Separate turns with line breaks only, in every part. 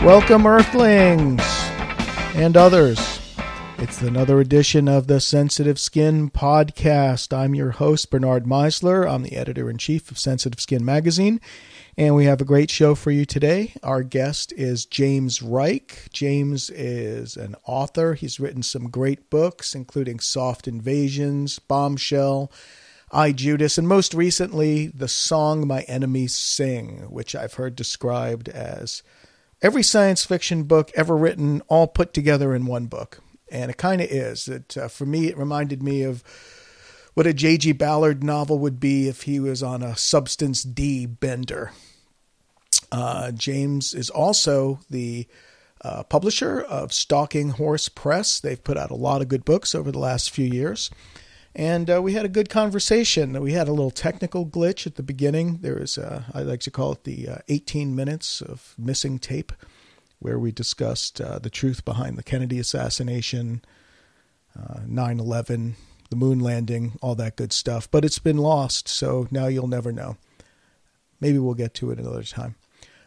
Welcome, Earthlings and others. It's another edition of the Sensitive Skin Podcast. I'm your host, Bernard Meisler. I'm the editor-in-chief of Sensitive Skin Magazine, and we have a great show for you today. Our guest is James Ryck. James is an author. He's written some great books, including Soft Invasions, Bombshell, I, Judas, and most recently, The Song My Enemies Sing, which I've heard described as every science fiction book ever written, all put together in one book. And it kind of is. For me, it reminded me of what a J.G. Ballard novel would be if he was on a Substance D bender. James is also the publisher of Stalking Horse Press. They've put out a lot of good books over the last few years. And we had a good conversation. We had a little technical glitch at the beginning. There was, I like to call it the 18 minutes of missing tape, where we discussed the truth behind the Kennedy assassination, 9/11, the moon landing, all that good stuff. But it's been lost, so now you'll never know. Maybe we'll get to it another time.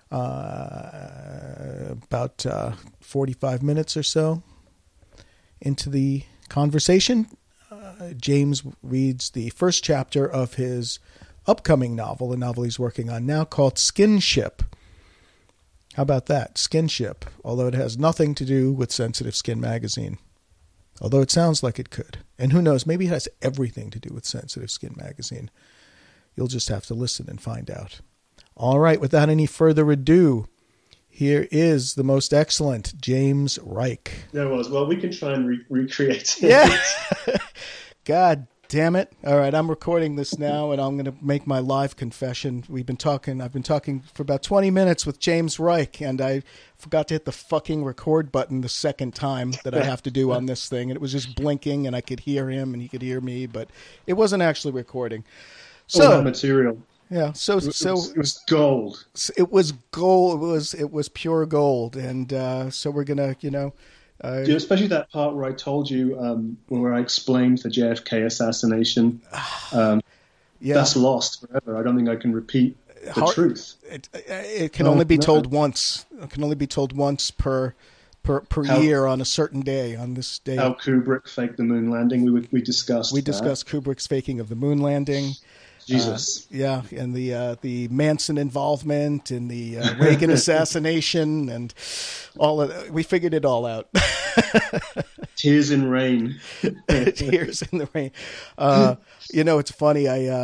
About 45 minutes or so into the conversation, James reads the first chapter of his upcoming novel, a novel he's working on now, called Skinship. How about that? Skinship, although it has nothing to do with Sensitive Skin Magazine. Although it sounds like it could. And who knows, maybe it has everything to do with Sensitive Skin Magazine. You'll just have to listen and find out. All right, without any further ado, here is the most excellent James Ryck.
There was. Well, we can try and recreate it.
Yeah. God damn it. All right, I'm recording this now, and I'm going to make my live confession. I've been talking for about 20 minutes with James Ryck, and I forgot to hit the fucking record button the second time that I have to do on this thing. And it was just blinking, and I could hear him, and he could hear me, but it wasn't actually recording. So
that material.
Yeah, so
it was gold.
It was gold. It was pure gold, and so we're gonna,
especially that part where I told you where I explained the JFK assassination. That's lost forever. I don't think I can repeat the truth.
It can only be told once. It can only be told once per year on a certain day. On this day,
how Kubrick faked the moon landing. We discussed.
We discussed Kubrick's faking of the moon landing.
Jesus.
And the Manson involvement and the Reagan assassination and all of that. We figured it all out.
Tears in rain.
Tears in the rain. It's funny.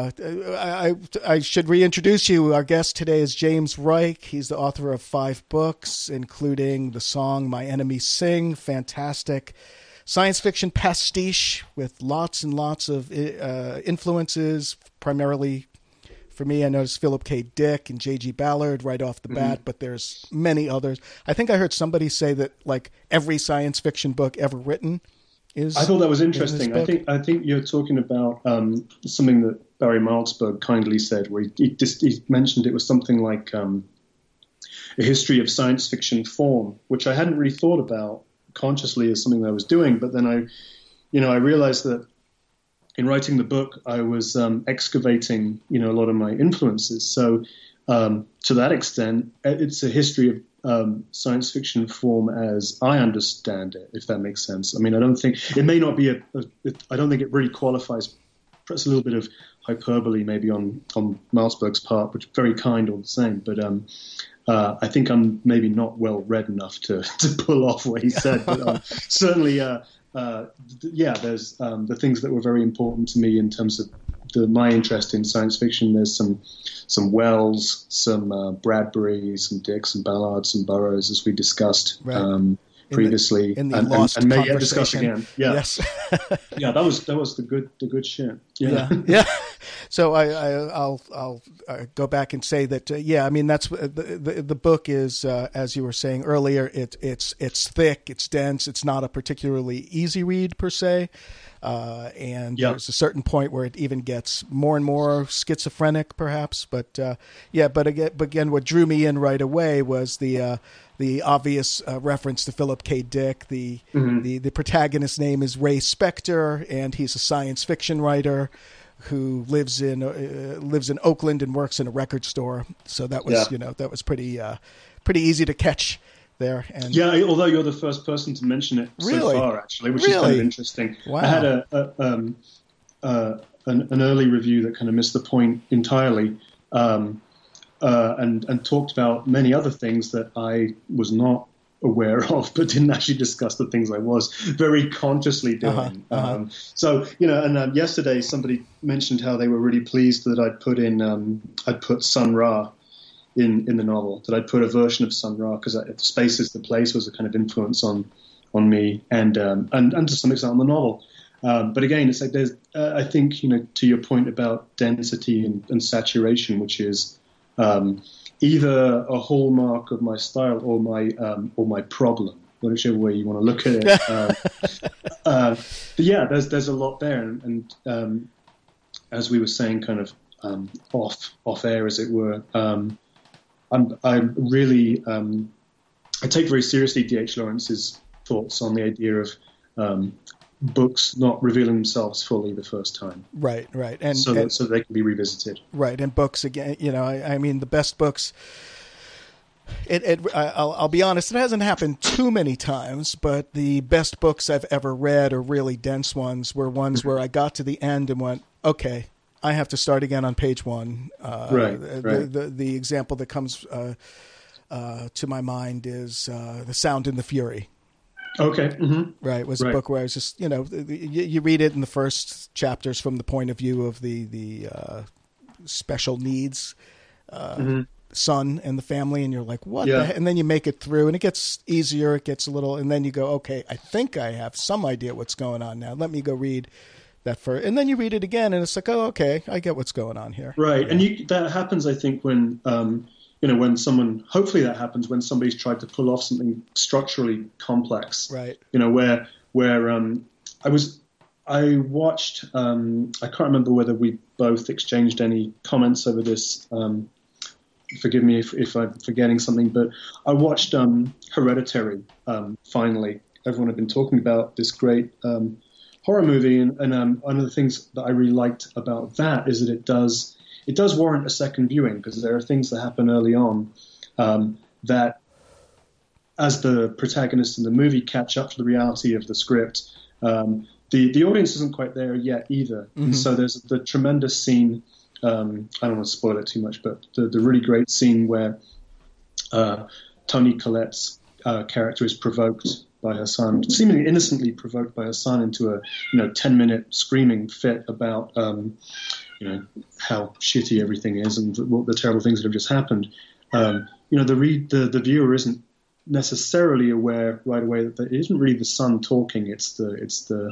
I should reintroduce you. Our guest today is James Ryck. He's the author of 5 books, including The Song My Enemies Sing. Fantastic science fiction pastiche with lots and lots of influences. Primarily, for me, I noticed Philip K. Dick and J.G. Ballard right off the bat, but there's many others. I think I heard somebody say that like every science fiction book ever written is. I
thought that was interesting. I think you're talking about something that Barry Malzberg kindly said, where he mentioned it was something like a history of science fiction form, which I hadn't really thought about consciously as something that I was doing, but then I realized that in writing the book, I was excavating, a lot of my influences. So to that extent, it's a history of science fiction form as I understand it, if that makes sense. I mean, I don't think it may not be I don't think it really qualifies. Perhaps a little bit of hyperbole maybe on Malzberg's part, which is very kind all the same. But I think I'm maybe not well read enough to pull off what he said. But certainly, there's the things that were very important to me in terms of my interest in science fiction. There's some Wells, some Bradbury, some Dick, some Ballard, some Burroughs, as we discussed previously,
in the lost
and may
discuss
again. Yeah. Yes. Yeah, that was the good shit.
Yeah. So I'll go back and say that that's the book is as you were saying earlier, it's thick, it's dense, it's not a particularly easy read per se. There's a certain point where it even gets more and more schizophrenic, perhaps. But again, what drew me in right away was the obvious reference to Philip K. Dick. The protagonist's name is Ray Spector, and he's a science fiction writer who lives in Oakland and works in a record store. So that was that was pretty easy to catch there. And
yeah, although you're the first person to mention it so far, actually, which is kind of interesting.
Wow.
I had an early review that kind of missed the point entirely, and talked about many other things that I was not aware of, but didn't actually discuss the things I was very consciously doing. So, and yesterday somebody mentioned how they were really pleased that I'd put Sun Ra in the novel, that I'd put a version of Sun Ra, because Space is the Place was a kind of influence on me and to some extent on the novel. But again, it's like there's, I think, to your point about density and saturation, which is either a hallmark of my style or my problem, whichever way you want to look at it. But yeah, there's a lot there, and as we were saying, kind of off air, as it were. I'm really I take very seriously D.H. Lawrence's thoughts on the idea of books not revealing themselves fully the first time.
Right, and
so they can be revisited.
Right, and books again. I mean, the best books. I'll be honest, it hasn't happened too many times, but the best books I've ever read, or really dense ones, were ones where I got to the end and went, okay, I have to start again on page 1.
Right.
The example that comes to my mind is The Sound and the Fury.
Okay. Mm-hmm.
Right. It was a book where I was just, you read it in the first chapters from the point of view of the special needs son and the family, and you're like, what the heck? And then you make it through, and it gets easier. It gets a little, and then you go, okay, I think I have some idea what's going on now. Let me go read that first. And then you read it again, and it's like, oh, okay, I get what's going on here.
Right. And that happens, I think, when when someone, hopefully that happens when somebody's tried to pull off something structurally complex.
Right.
Where I watched, I can't remember whether we both exchanged any comments over this. Forgive me if I'm forgetting something, but I watched Hereditary, finally. Everyone had been talking about this great horror movie, and one of the things that I really liked about that is that it does warrant a second viewing, because there are things that happen early on that, as the protagonists in the movie catch up to the reality of the script, the audience isn't quite there yet either. Mm-hmm. And so there's the tremendous scene, I don't want to spoil it too much, but the really great scene where Toni Collette's character is provoked by her son, seemingly innocently provoked by her son, into a 10-minute screaming fit about how shitty everything is and what the terrible things that have just happened. The viewer isn't necessarily aware right away that it isn't really the son talking. It's the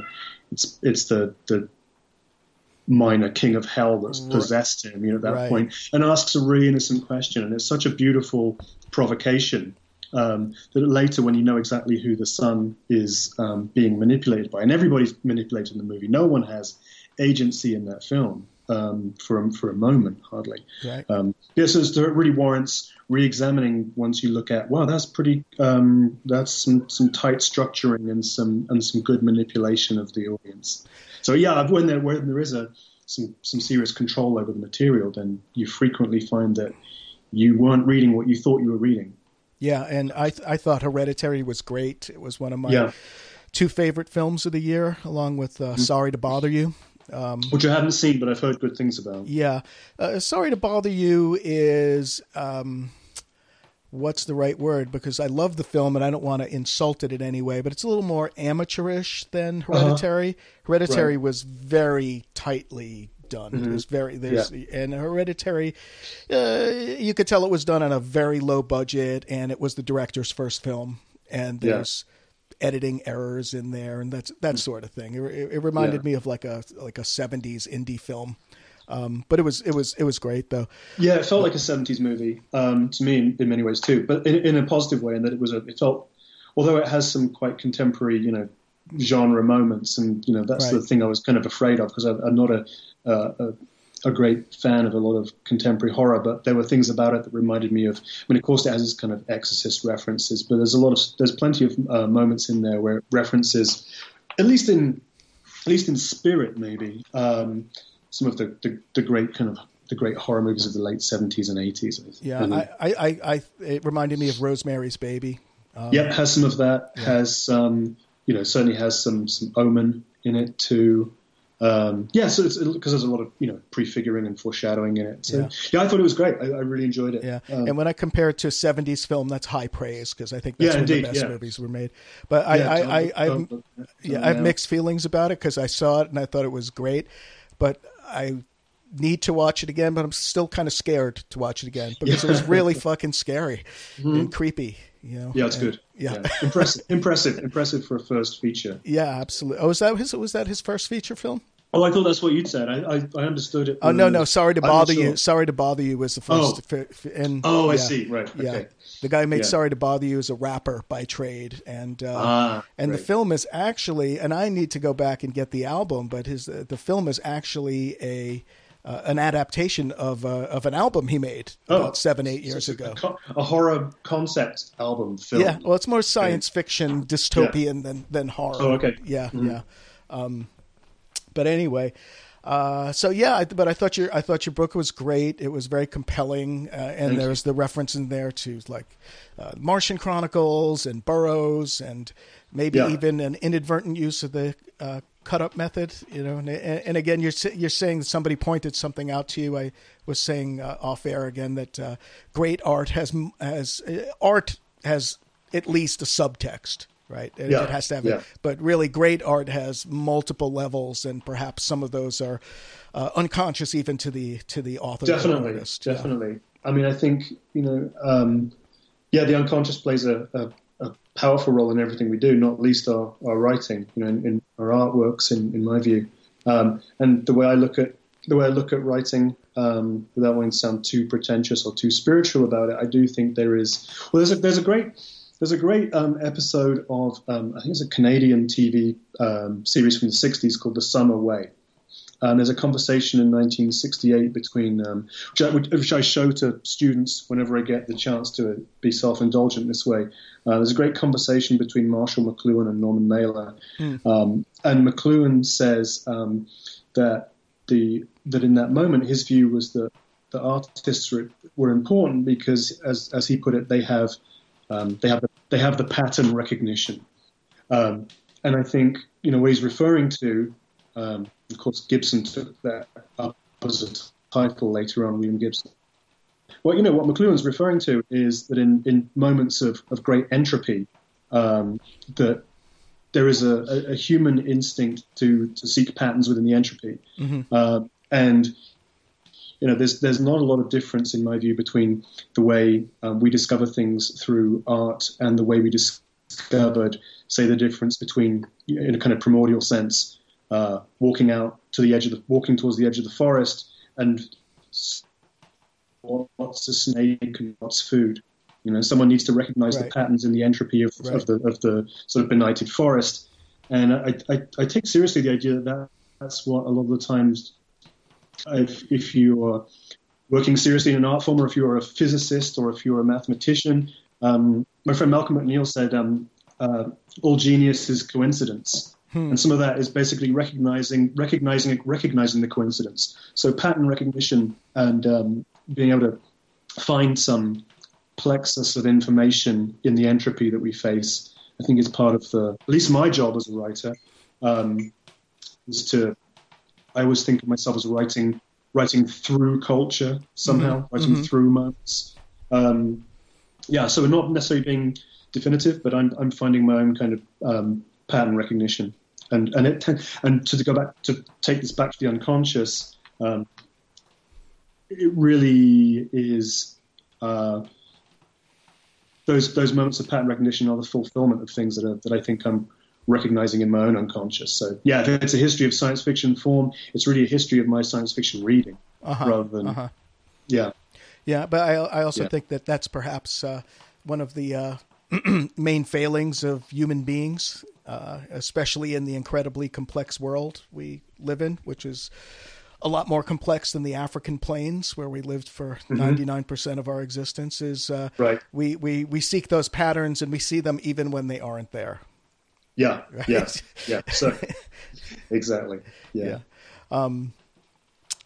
minor king of hell that's possessed him, at that point, and asks a really innocent question. And it's such a beautiful provocation that later, when you know exactly who the son is being manipulated by, and everybody's manipulated in the movie, no one has agency in that film for a moment, hardly. Right. So it really warrants re-examining once you look at, wow, that's pretty. That's some tight structuring and some good manipulation of the audience. So yeah, when there is some serious control over the material, then you frequently find that you weren't reading what you thought you were reading.
Yeah, and I thought Hereditary was great. It was one of my two favorite films of the year, along with Sorry to Bother You.
Which I haven't seen, but I've heard good things about.
Yeah. Sorry to Bother You is, what's the right word? Because I love the film and I don't want to insult it in any way, but it's a little more amateurish than Hereditary. Hereditary was very tightly done. Mm-hmm. It was and Hereditary, you could tell it was done on a very low budget, and it was the director's first film, and there's editing errors in there and that sort of thing. It reminded me of like a 70s indie film. But it was great though.
Yeah, it felt like a 70s movie to me in many ways too, but in a positive way, in that it felt, although it has some quite contemporary, genre moments, and that's the thing I was kind of afraid of, because I'm not a great fan of a lot of contemporary horror, but there were things about it that reminded me of. I mean, of course, it has its kind of Exorcist references, but there's plenty of moments in there where it references, at least in spirit, maybe some of the great horror movies of the late 70s and 80s.
Yeah, it reminded me of Rosemary's Baby.
Has some of that.
Yeah.
Has certainly has some Omen in it too. So it's because there's a lot of prefiguring and foreshadowing in it. So I thought it was great. I really enjoyed it.
Yeah, and when I compare it to a '70s film, that's high praise because I think that's when the best movies were made. But I have mixed feelings about it because I saw it and I thought it was great, but I need to watch it again. But I'm still kind of scared to watch it again because it was really fucking scary and creepy.
Yeah, it's good.
Yeah.
Impressive for a first feature.
Yeah, absolutely. Oh, was that his first feature film?
Oh, I thought that's what you'd said. I understood it.
Oh, no. Sorry to bother you. Sorry to bother you was the first.
I see. Right.
Yeah.
Okay.
The guy who made Sorry to Bother You is a rapper by trade, and the film is actually, and I need to go back and get the album, but the film is actually an adaptation of an album he made about 7-8 years ago.
A horror concept album film.
Yeah. Well, it's more science fiction dystopian than horror.
Oh, okay.
Yeah. Mm-hmm. Yeah. But anyway, but I thought your book was great. It was very compelling, and there's the reference in there to like Martian Chronicles and Burroughs, and maybe even an inadvertent use of the cut up method. And again, you're saying that somebody pointed something out to you. I was saying off air again that great art has at least a subtext. Right. It has to have it. But really great art has multiple levels, and perhaps some of those are unconscious even to the author.
Definitely. Yeah. I mean, I think, the unconscious plays a powerful role in everything we do, not least our writing, in our artworks, in my view. And the way I look at writing, without wanting to sound too pretentious or too spiritual about it, I do think there's a great episode of, I think it's a Canadian TV series from the 60s called The Summer Way. There's a conversation in 1968 between, which I show to students whenever I get the chance to be self-indulgent this way. There's a great conversation between Marshall McLuhan and Norman Mailer. And McLuhan says that in that moment, his view was that the artists were important because, as he put it, they have the pattern recognition, and I think what he's referring to. Of course, Gibson took that up as a title later on, William Gibson. Well, what McLuhan's referring to is that in moments of great entropy, that there is a human instinct to seek patterns within the entropy, and there's not a lot of difference, in my view, between the way we discover things through art and the way we discovered, say, the difference between, in a kind of primordial sense, walking towards the edge of the forest and what's a snake and what's food. Someone needs to recognize the patterns in the entropy of the sort of benighted forest. And I take seriously the idea that that's what a lot of the times, if you are working seriously in an art form, or if you're a physicist, or if you're a mathematician, my friend Malcolm McNeil said, all genius is coincidence. And some of that is basically recognizing the coincidence. So pattern recognition and being able to find some plexus of information in the entropy that we face, I think is part of at least my job as a writer, I always think of myself as writing through culture somehow, writing through moments. So we're not necessarily being definitive, but I'm finding my own kind of pattern recognition. And to go back, to take this back to the unconscious, it really is those moments of pattern recognition are the fulfillment of things that I think I'm recognizing in my own unconscious. So if it's a history of science fiction form, it's really a history of my science fiction reading rather than
But I also think that that's perhaps one of the main failings of human beings. Especially in the incredibly complex world we live in, which is a lot more complex than the African plains where we lived for 99% of our existence, is we seek those patterns and we see them even when they aren't there.
Yeah. So exactly. Yeah.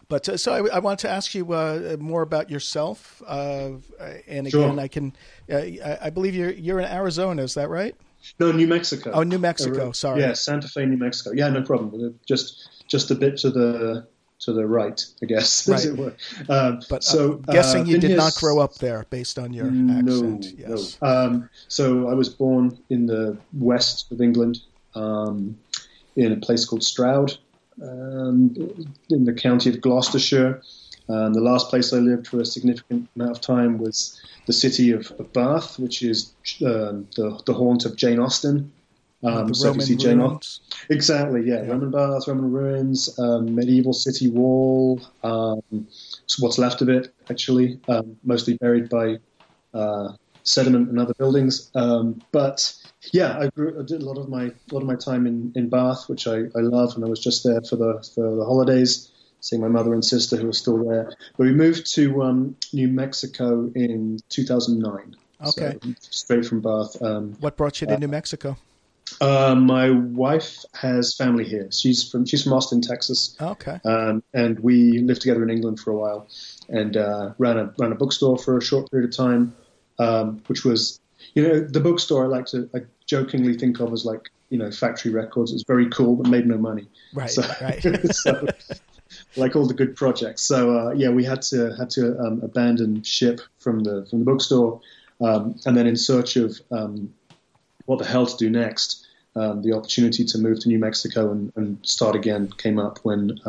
But so I want to ask you more about yourself. And again,
Sure.
I believe you're in Arizona. Is that right?
No, New Mexico.
Oh, New Mexico. Sorry.
Yeah, Santa Fe, New Mexico. Yeah, no problem. Just a bit to the right, I guess, as
Right.
it were.
But
so
guessing you
been
did
here
not grow up there based on your accent. Yes.
No. So I was born in the west of England, in a place called Stroud, in the county of Gloucestershire. The last place I lived for a significant amount of time was the city of Bath, which is the haunt of Jane Austen.
The
So if you
Roman
see Jane Austen,
ruins.
exactly, yeah. Roman baths, Roman ruins, medieval city wall, what's left of it, actually, mostly buried by sediment and other buildings. But yeah, I did a lot of my time in Bath, which I love, and I was just there for the holidays, seeing my mother and sister who are still there. But we moved to New Mexico in 2009.
Okay.
So straight from Bath.
What brought you to New Mexico?
My wife has family here. She's from Austin, Texas.
Okay.
And we lived together in England for a while, and ran a bookstore for a short period of time, which was, the bookstore I jokingly think of as like, Factory Records. It was very cool, but made no money.
Right.
So,
Right.
so, like all the good projects. So we had to abandon ship from the bookstore, and then in search of what the hell to do next. The opportunity to move to New Mexico and start again came up when,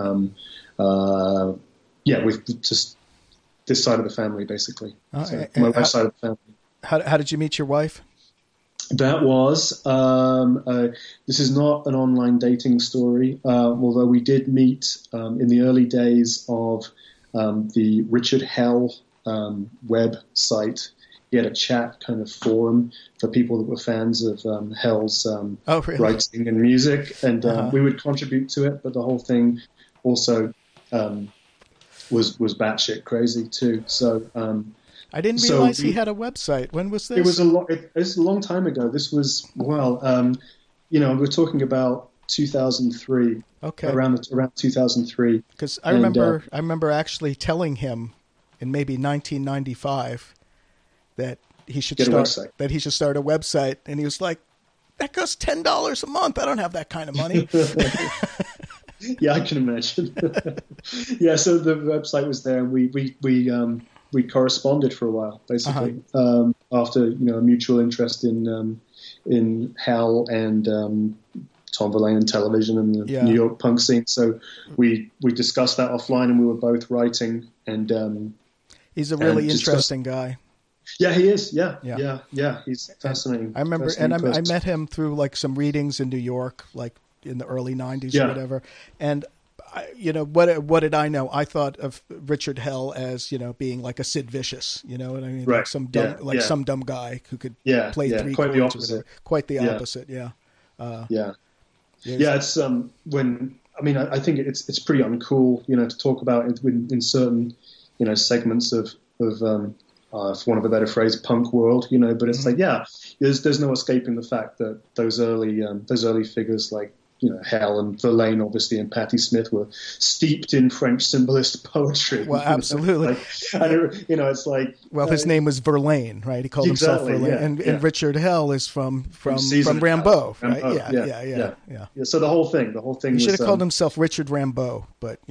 with just this side of the family, basically. So my wife's side of the family.
How did you meet your wife?
That was, this is not an online dating story, although we did meet in the early days of the Richard Hell website. He had a chat kind of forum for people that were fans of Hell's
Really?
writing and music, and we would contribute to it. But the whole thing also was batshit crazy too. So
I didn't realize he had a website. When was this?
It was it's a long time ago. This was we're talking about 2003.
Okay,
around 2003.
Because I remember actually telling him in maybe 1995. That he should start a website, and he was like, "That costs $10 a month. I don't have that kind of money."
Yeah, I can imagine. Yeah, so the website was there, and we corresponded for a while, basically, after a mutual interest in Hell and Tom Verlaine and television and the New York punk scene. So we discussed that offline, and we were both writing. And
he's a really interesting guy.
Yeah, he is. Yeah. He's fascinating.
I remember, and I met him through like some readings in New York, like in the early '90s or whatever. And what did I know? I thought of Richard Hell as being like a Sid Vicious. You know what I mean?
Right.
Like some dumb guy who could play three
quite
chords
the
or
opposite.
whatever. Quite the opposite. Yeah.
It's I think it's pretty uncool, to talk about it in certain segments of for want of a better phrase, punk world, but it's there's no escaping the fact that those early figures like, Hell and Verlaine, obviously, and Patti Smith were steeped in French symbolist poetry.
Well, absolutely.
It's like...
Well, his name was Verlaine, right? He called himself Verlaine. And Richard Hell is from Rambeau, right? Yeah.
So the whole thing
He should have called himself Richard Rambeau, but...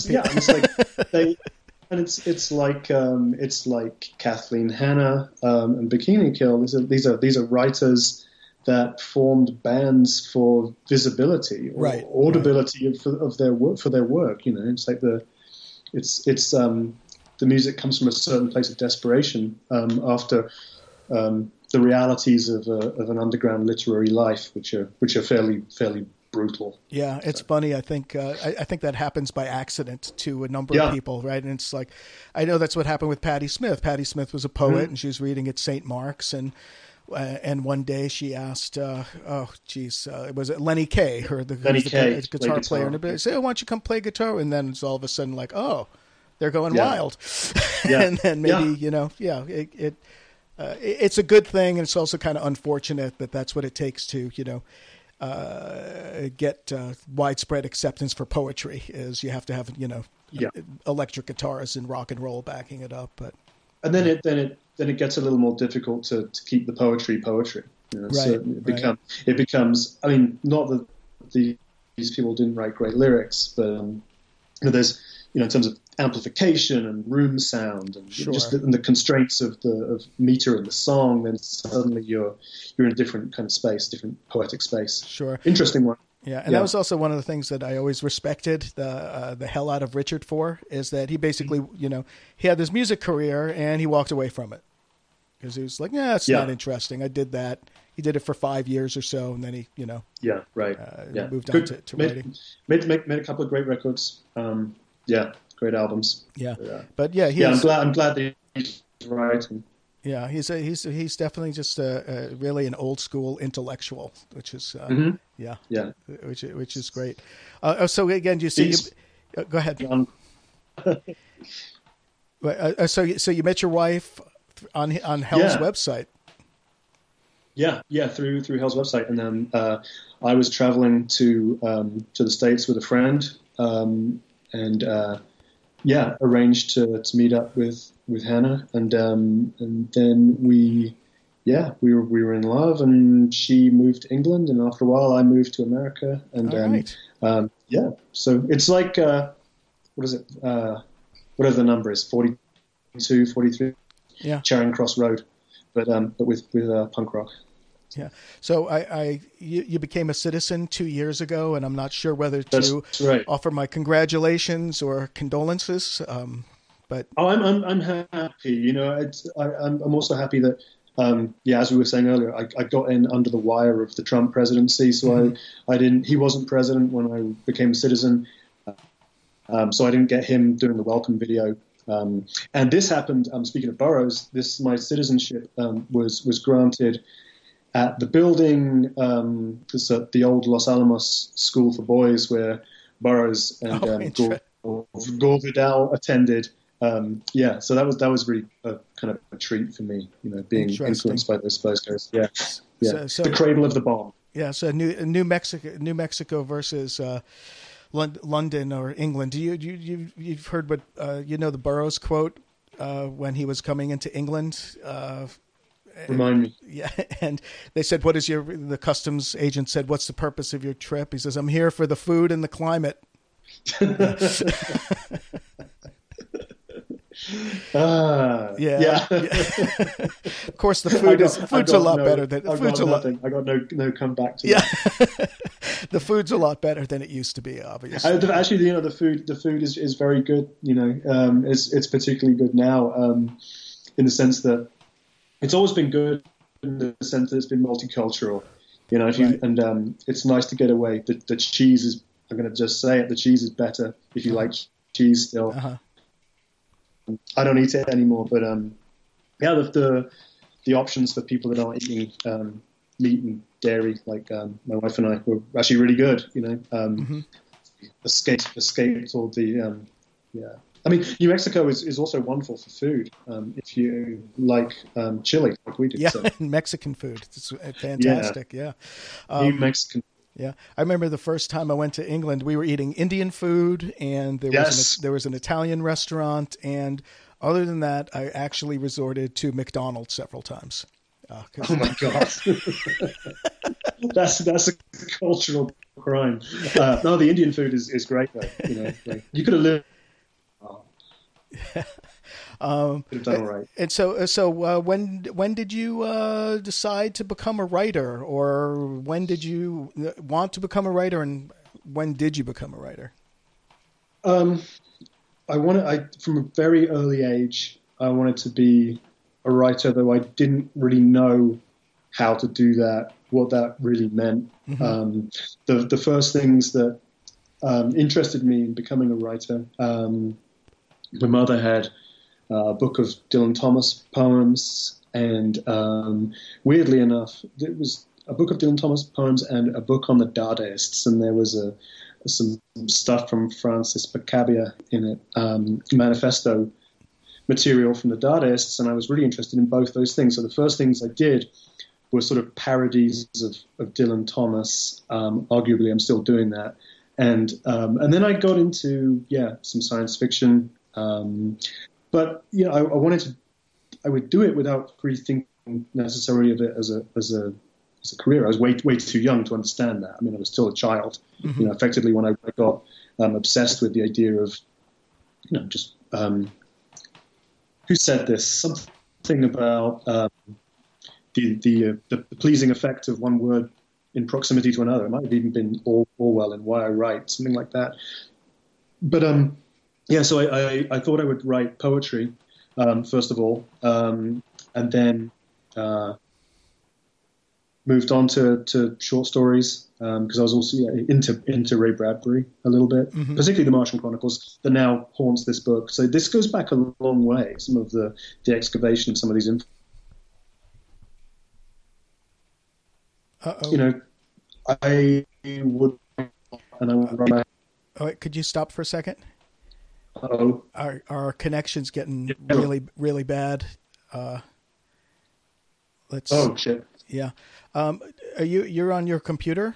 it's like Kathleen Hanna and Bikini Kill. These are writers that formed bands for visibility or audibility of their work for their work. It's like the music comes from a certain place of desperation after the realities of an underground literary life, which are fairly brutal.
Yeah, it's funny. I think that happens by accident to a number of people, right? And it's like, I know that's what happened with Patti Smith. Patti Smith was a poet, and she was reading at St. Mark's, and one day she asked, was it Lenny Kaye, the guitar player, and they said, "Oh, why don't you come play guitar?" And then it's all of a sudden like, "Oh, they're going wild," and then maybe it's a good thing, and it's also kind of unfortunate that that's what it takes to get widespread acceptance for poetry is you have to have electric guitars and rock and roll backing it up. But
then it gets a little more difficult to keep the poetry. You know?
Right,
So it becomes. I mean, not that these people didn't write great lyrics, but there's in terms of amplification and room sound and just the constraints of meter and the song, then suddenly you're in a different kind of space, different poetic space.
Sure.
Interesting one.
Yeah, and that was also one of the things that I always respected the hell out of Richard for, is that he basically, he had this music career and he walked away from it because he was like, it's not interesting. I did that. He did it for 5 years or so, and then he, moved on to writing.
Made a couple of great records. Great albums.
Yeah,
I'm glad that he's writing.
Yeah, he's definitely just really an old school intellectual, which is which is great. So again, do you see? Go ahead. So you met your wife on Hell's website.
Yeah, through Hell's website, and then I was traveling to the States with a friend, and arranged to meet up with Hannah, and then we were in love, and she moved to England, and after a while I moved to America, and so it's like what is it? Whatever the number is, 42, 43.
Yeah,
Charing Cross Road, but with punk rock.
Yeah. So you became a citizen 2 years ago, and I'm not sure whether to offer my congratulations or condolences. But
I'm happy. I'm also happy that as we were saying earlier, I got in under the wire of the Trump presidency, so I didn't. He wasn't president when I became a citizen, so I didn't get him doing the welcome video. And this happened. Speaking of boroughs, my citizenship was granted at the building, the old Los Alamos School for Boys, where Burroughs and Gore Vidal attended. So that was really a kind of a treat for me, being influenced by those guys. Yeah. So, the cradle of the bomb.
Yeah. So New Mexico versus London or England. You've heard what the Burroughs quote when he was coming into England.
Remind me.
Yeah, and they said, the customs agent said, "What's the purpose of your trip?" He says, "I'm here for the food and the climate." Yeah. Of course, the food's a lot better than
I got no comeback to that.
The food's a lot better than it used to be, obviously.
Actually, the food is very good. It's particularly good now, in the sense that it's always been good in the sense that it's been multicultural. It's nice to get away. The cheese is. I'm going to just say it. The cheese is better if you like cheese still.
Uh-huh.
I don't eat it anymore, but the options for people that aren't eating meat and dairy, like my wife and I, were actually really good. Escaped all the I mean, New Mexico is also wonderful for food if you like chili, like we do.
Yeah, so. Mexican food. It's fantastic. Yeah.
New Mexican.
Yeah, I remember the first time I went to England, we were eating Indian food, and there was an Italian restaurant, and other than that, I actually resorted to McDonald's several times.
Oh my God, that's a cultural crime. No, the Indian food is great though. You could have lived. Could have done all right.
And so when did you decide to become a writer, or when did you want to become a writer, and when did you become a writer?
From a very early age, I wanted to be a writer, though I didn't really know how to do that, what that really meant. Mm-hmm. The first things that interested me in becoming a writer, my mother had a book of Dylan Thomas poems, and weirdly enough, it was a book of Dylan Thomas poems and a book on the Dadaists, and there was some stuff from Francis Pacabia in it, manifesto material from the Dadaists, and I was really interested in both those things. So the first things I did were sort of parodies of Dylan Thomas. Arguably, I'm still doing that. And then I got into some science fiction, but I would do it without really thinking necessarily of it as a career. I was way too young to understand that. I mean, I was still a child.
Mm-hmm.
Effectively, when I got obsessed with the idea of just who said this? Something about the pleasing effect of one word in proximity to another. It might have even been Orwell in Why I Write, something like that. But so I thought I would write poetry first of all, and then moved on to short stories because I was also into Ray Bradbury a little bit,
mm-hmm.
particularly The Martian Chronicles that now haunts this book. So this goes back a long way. Some of the excavation of some of these I would, and I would run.
Oh, wait, could you stop for a second?
Oh,
our connection's getting really, really bad. Let's.
Oh shit.
Yeah. Are you're on your computer?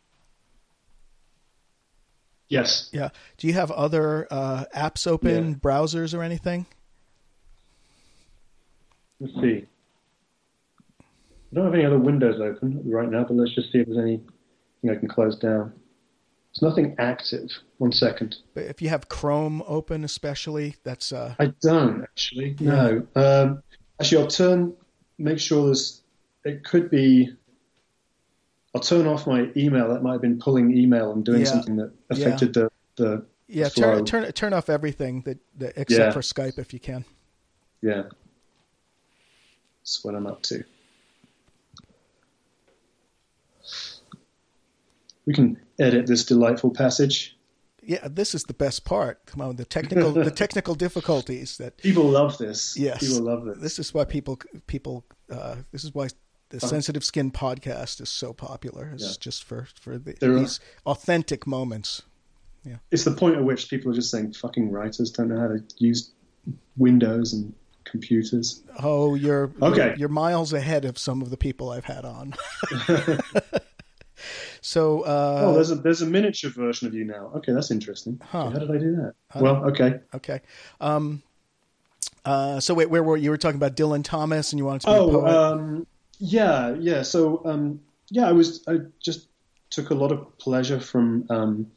Yes.
Yeah. Do you have other apps open, browsers or anything?
Let's see. I don't have any other windows open right now, but let's just see if there's anything I can close down. There's nothing active. 1 second.
But if you have Chrome open, especially, that's.
I don't actually. No. Actually, make sure there's. It could be. I'll turn off my email. That might have been pulling email and doing something that affected the.
Yeah,
flow.
turn off everything that except for Skype if you can.
Yeah. That's what I'm up to. We can edit this delightful passage.
Yeah, this is the best part. Come on, the technical difficulties that
people love this.
Yes,
people love this.
This is why people. This is why the Sensitive Skin podcast is so popular. It's just for these authentic moments. Yeah,
it's the point at which people are just saying, "Fucking writers don't know how to use Windows and computers."
Oh, you're miles ahead of some of the people I've had on. So,
there's a miniature version of you now. Okay, that's interesting.
Huh.
How did I do that? Okay.
Okay. So wait, where were you? Were talking about Dylan Thomas, and you wanted to be a poet?
Yeah. So, I just took a lot of pleasure from.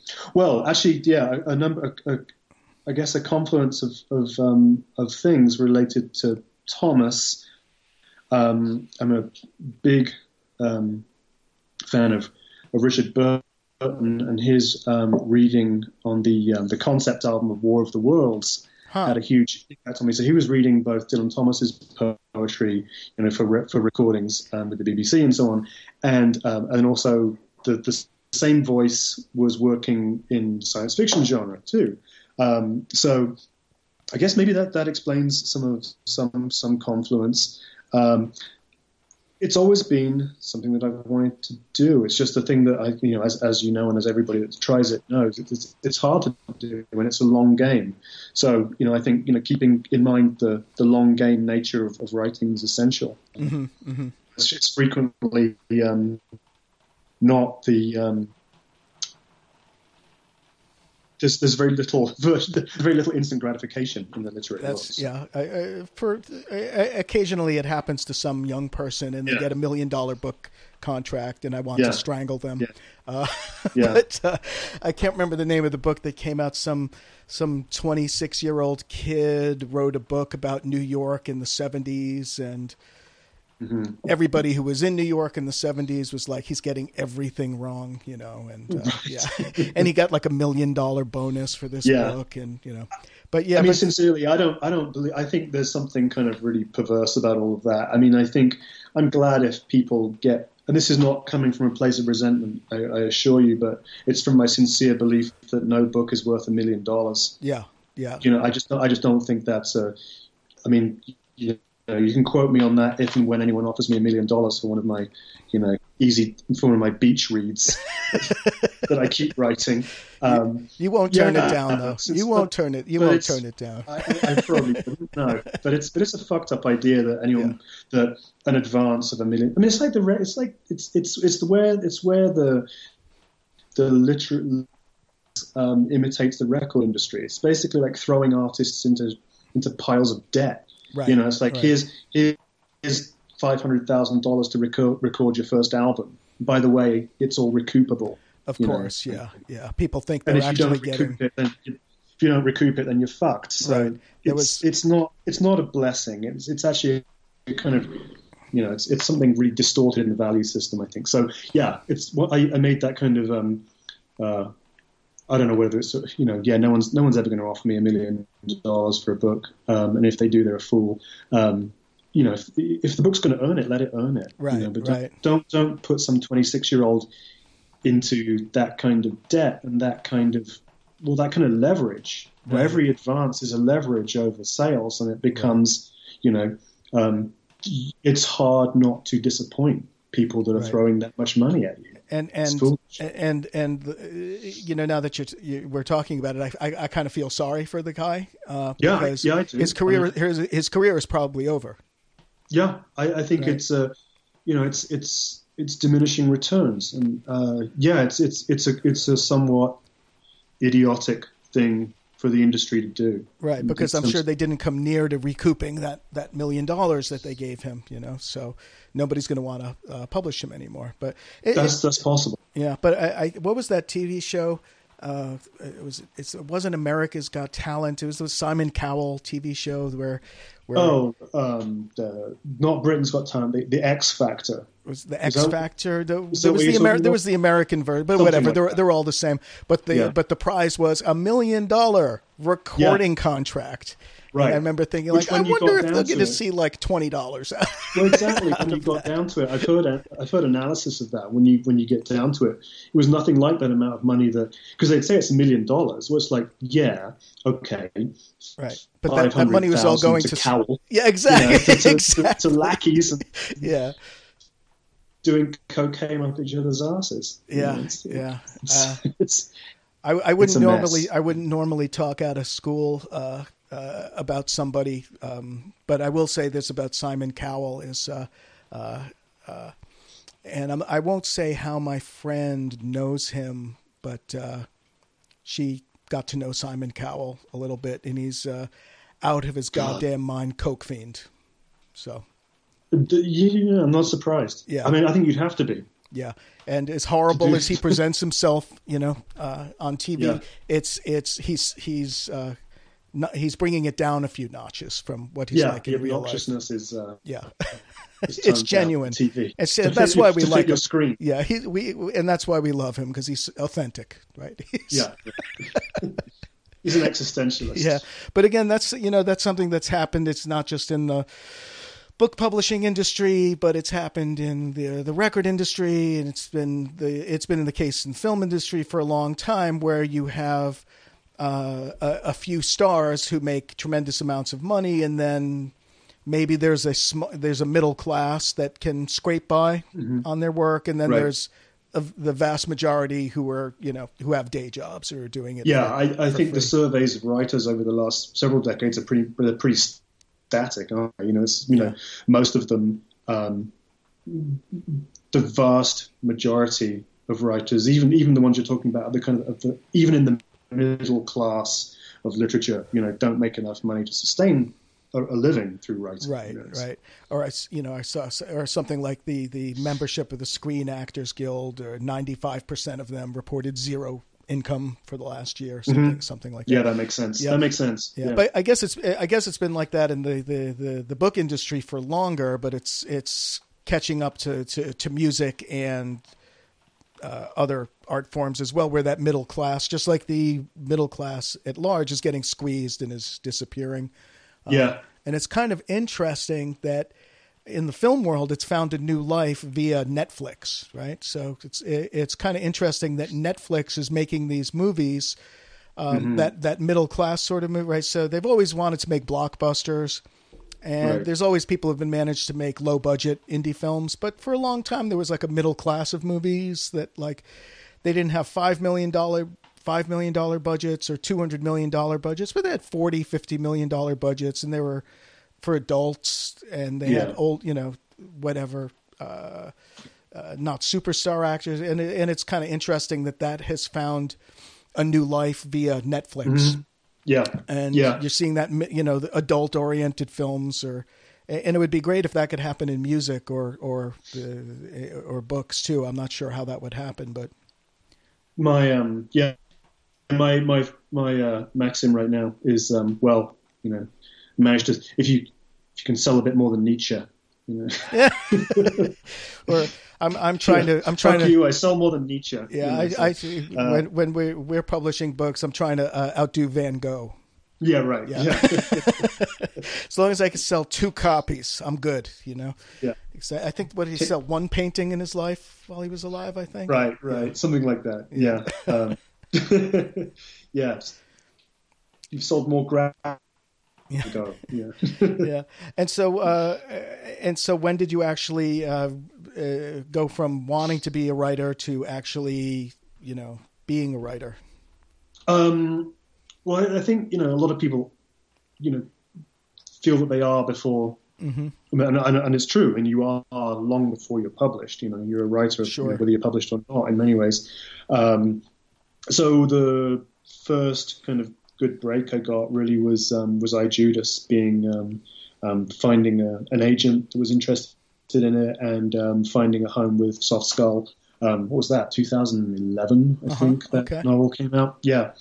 I guess a confluence of things related to Thomas. I'm a big fan of Richard Burton and his reading on the concept album of War of the Worlds had a huge impact on me. So he was reading both Dylan Thomas's poetry, for recordings with the BBC and so on, and also the same voice was working in the science fiction genre too. So I guess maybe that explains some confluence. It's always been something that I've wanted to do. It's just a thing that as you know, and as everybody that tries it knows, it's hard to do when it's a long game. So, I think, keeping in mind the long game nature of writing is essential.
Mm-hmm, mm-hmm.
It's frequently not the... There's very little instant gratification in the literary world.
Yeah. Occasionally it happens to some young person, and they get $1 million book contract, and I want to strangle them.
Yeah.
But I can't remember the name of the book that came out. Some 26-year-old kid wrote a book about New York in the 70s, and everybody who was in New York in the 70s was like, he's getting everything wrong, and and he got like $1 million bonus for this book, and but
sincerely, I don't believe. I think there's something kind of really perverse about all of that. I mean, I think I'm glad if people get, and this is not coming from a place of resentment, I assure you, but it's from my sincere belief that no book is worth $1 million.
Yeah.
I just don't think that's I mean, you can quote me on that if and when anyone offers me $1 million for one of my, for one of my beach reads that I keep writing.
You won't turn it down, though. You won't turn it down.
I probably wouldn't know, but it's a fucked up idea that that an advance of $1 million. I mean, it's where the literature imitates the record industry. It's basically like throwing artists into piles of debt.
Right.
It's like here's $500,000 to record your first album. By the way, it's all recoupable.
Of course, yeah. People think they're actually getting.
If you don't recoup it, then you're fucked. So
right.
it's not a blessing. It's actually a kind of it's something really distorted in the value system, I think. So yeah, it's what I made that kind of I don't know whether it's no one's ever going to offer me $1 million for a book, and if they do, they're a fool. If the book's going to earn it, let it earn it.
Right.
But don't put some 26-year-old into that kind of debt and that kind of leverage.
Right.
Where every advance is a leverage over sales, and it becomes it's hard not to disappoint people that are throwing that much money at you.
And now that we're talking about it, I kind of feel sorry for the guy. Because
I do.
His career is probably over.
Yeah, I think it's diminishing returns, and it's a somewhat idiotic thing for the industry to do.
Right, because I'm sure they didn't come near to recouping that $1 million that they gave him. So nobody's going to want to publish him anymore. But
that's possible.
Yeah, but what was that TV show? It wasn't America's Got Talent. It was the Simon Cowell TV show where
not Britain's Got Talent. The X Factor.
Was the X Factor? There was the American version, but whatever. They're all the same. But the prize was $1 million recording contract.
Right.
And I remember thinking, I wonder if they're going to see like $20.
Well, exactly. When you got down to it, I've heard analysis of that. When you get down to it, it was nothing like that amount of money because they'd say it's $1 million. Well, it's like, yeah, okay,
right. But that money was all going to
Cowell.
Yeah, exactly.
To lackeys and
yeah,
doing cocaine up each other's asses.
Yeah, I wouldn't normally talk out of school about somebody, but I will say this about Simon Cowell and I won't say how my friend knows him, but she got to know Simon Cowell a little bit, and he's out of his goddamn mind, coke fiend. So,
yeah, I'm not surprised. Yeah, I mean, I think you'd have to be.
Yeah, and as horrible as he presents himself, on TV, he's bringing it down a few notches from what he's like in real life.
Obnoxiousness is
it's genuine.
TV.
That's why we like
your
him.
Screen.
Yeah, and that's why we love him, because he's authentic, right?
He's an existentialist.
Yeah, but again, that's something that's happened. It's not just in the book publishing industry, but it's happened in the record industry, and it's been in the case in film industry for a long time, where you have a few stars who make tremendous amounts of money, and then maybe there's a middle class that can scrape by on their work, and then there's the vast majority who have day jobs or are doing it.
Yeah, I think the surveys of writers over the last several decades are pretty static, aren't they? Most of them, the vast majority of writers, even the ones you're talking about, even in the middle class of literature, don't make enough money to sustain a living through writing.
Right. Or I saw something like the membership of the Screen Actors Guild, or 95% of them reported zero income for the last year, something like that.
Yeah, that makes sense. Yeah. That makes sense.
Yeah. But I guess it's been like that in the book industry for longer, but it's catching up to music and other art forms as well, where that middle class, just like the middle class at large, is getting squeezed and is disappearing. And it's kind of interesting that in the film world, it's found a new life via Netflix, right? So it's kind of interesting that Netflix is making these movies, that middle class sort of movie, right? So they've always wanted to make blockbusters, And
Right.
there's always people who've been managed to make low budget indie films, but for a long time there was like a middle class of movies that like they didn't have $5 million budgets or $200 million budgets, but they had $40-50 million budgets, and they were for adults, and they had old, whatever, not superstar actors. And it's kind of interesting that has found a new life via Netflix.
Mm-hmm. Yeah.
And you're seeing that, the adult oriented films and it would be great if that could happen in music or books too. I'm not sure how that would happen, but
my maxim right now is, manage to, if you can sell a bit more than Nietzsche,
or I'm trying to.
I sell more than Nietzsche.
Yeah, when we're publishing books, I'm trying to outdo Van Gogh.
Yeah, right. Yeah.
As long as I can sell 2 copies, I'm good.
Yeah.
I think what did he sell 1 painting in his life while he was alive? I think.
Right. Yeah. Something like that. Yeah. Yeah. You've sold more Go. Yeah.
Yeah. And so when did you actually go from wanting to be a writer to actually, being a writer?
Well, I think, a lot of people, feel that they are before, and it's true, and you are long before you're published. You're a writer,
sure.
Whether you're published or not in many ways. So the first kind of good break I got really was I, Judas, being finding an agent that was interested in it, and finding a home with Soft Skull. What was that? 2011, I think that novel came out. Yeah,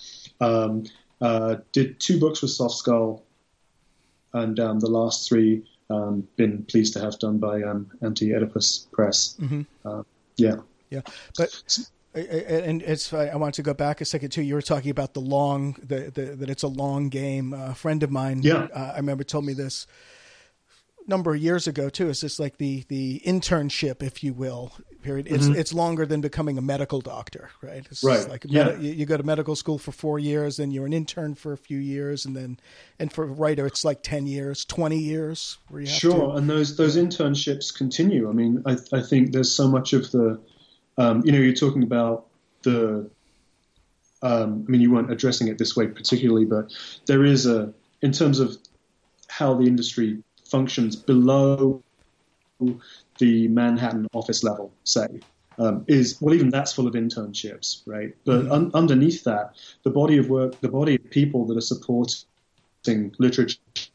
did 2 books with Soft Skull, and the last 3 been pleased to have done by Anti-Oedipus Press.
Mm-hmm.
Yeah,
but. And I want to go back a second too. You were talking about that it's a long game. A friend of mine, I remember, told me this a number of years ago too. It's just like the internship, if you will. Period. It's longer than becoming a medical doctor, right? It's
right.
Like you go to medical school for 4 years, then you're an intern for a few years, and for a writer, it's like 10 years, 20 years. Where you have
and those internships continue. I mean, I think there's so much of the you're talking about the, you weren't addressing it this way particularly, but there is in terms of how the industry functions below the Manhattan office level, say, even that's full of internships, right? But underneath that, the body of work, the body of people that are supporting literature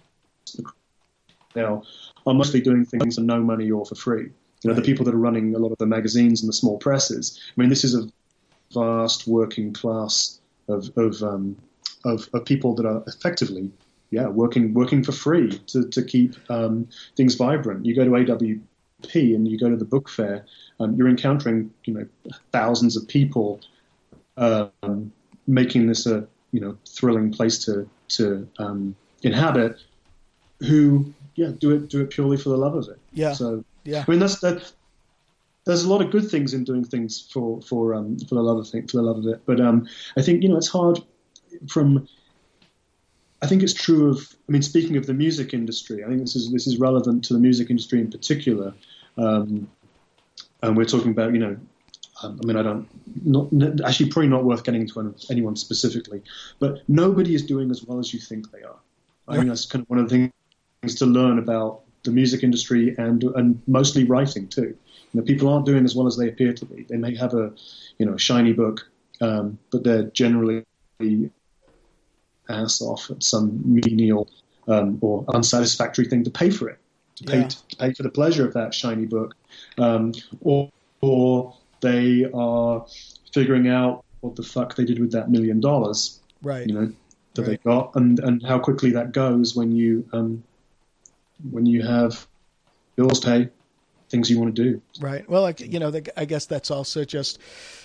now are mostly doing things for no money or for free. The people that are running a lot of the magazines and the small presses. I mean, this is a vast working class of people that are effectively, working for free to keep things vibrant. You go to AWP and you go to the book fair, you're encountering thousands of people making this a thrilling place to inhabit, who do it purely for the love of it.
Yeah.
So.
Yeah,
I mean there's a lot of good things in doing things for the love of it, but I think it's hard I think it's true of, speaking of the music industry, I think this is relevant to the music industry in particular, and we're talking about actually probably not worth getting into anyone specifically, but nobody is doing as well as you think they are. I think that's kind of one of the things to learn about the music industry and mostly writing too. People aren't doing as well as they appear to be. They may have a shiny book, but they're generally ass off at some menial or unsatisfactory thing to pay for it, to pay for the pleasure of that shiny book, or they are figuring out what the fuck they did with that $1 million,
right?
That they got, and how quickly that goes when you have bills to pay, things you want to do.
Right. Well, I guess that's also just